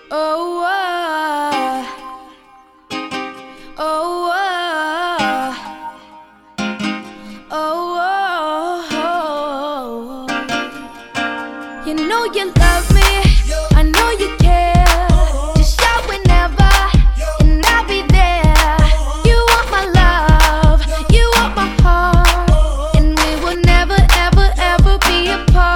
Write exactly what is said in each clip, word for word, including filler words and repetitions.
Oh, oh, oh, oh, oh, oh. You know you love me, I know you care. Just shout whenever, and I'll be there. You want my love, you want my heart, and we will never, ever, ever be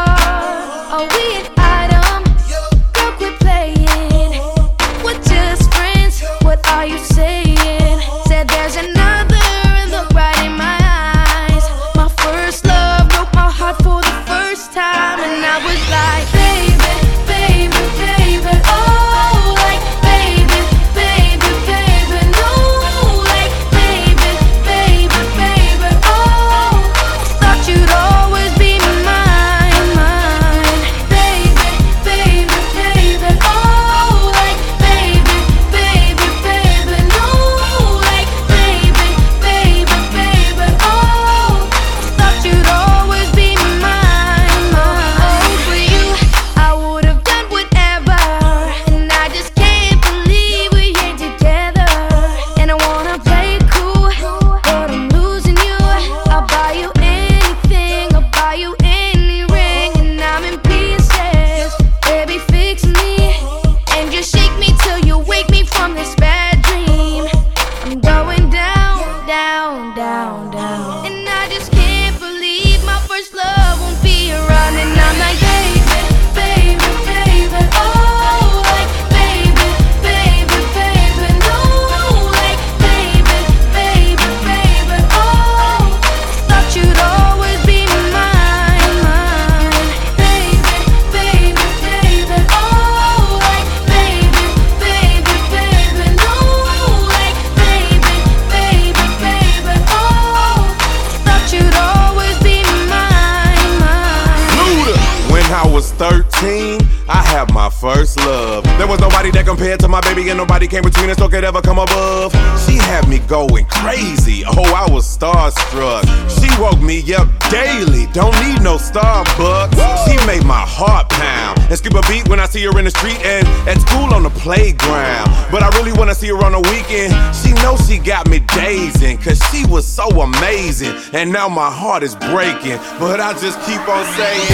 apart. Are we an item? Girl, quit playing. We're just friends, what are you saying? Said there's another, and look right in my eyes. My first love broke my heart for the first time, and I was like, baby, baby, baby, oh, like, baby, baby, baby, no, like, baby, baby, baby, oh, thought you'd always be mine, mine, baby, baby, baby, oh, like, baby, baby, baby, no, like, baby, baby, baby, oh, thought you'd always be mine, mine. For you, I would have done whatever, and I just can't believe we ain't together. And I wanna play it cool, but I'm losing you. I'll buy you anything, I'll buy you any ring, and I'm in pieces. Baby, fix me, and just shake me till you wake me from this bad dream. I'm going down, down, down, down, and I just can't believe my first love won't be around. And I'm like, baby, baby, baby, oh, like, baby, baby, baby, no, like, baby, baby, baby, oh, thought you'd always be mine, mine, baby, baby, baby, oh, like, baby, baby, baby, no, like, baby, baby, baby, oh, thought you'd always be mine, mine. Luda. When I was thirteen, I had my first love. There was nobody that compared to my baby, and nobody came between us or could ever come above. She had me going crazy, oh, I was starstruck. She woke me up daily, don't need no Starbucks. She made my heart pound and skip a beat when I see her in the street and at school on the playground. But I really wanna see her on the weekend. She knows she got me dazing, cause she was so amazing. And now my heart is breaking, but I just keep on saying,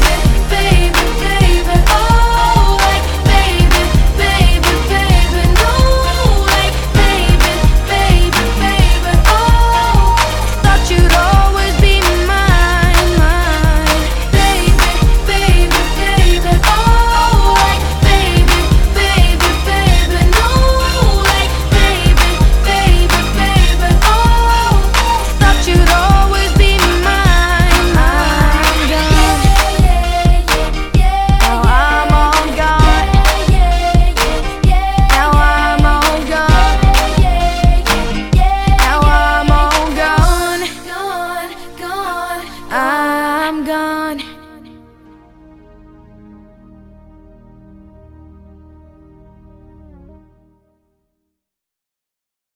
Baby, baby, baby, oh, like, baby, baby, baby, no, like, baby, baby, baby, oh, thought you'd always be mine, mine, baby, baby, baby, oh, like, baby, baby, baby, no, like, baby, baby, baby, oh, thought you'd always be mine, mine, mine. Now I'm all gone. Now I'm all gone. Now I'm all gone. Gone, gone. I'm gone.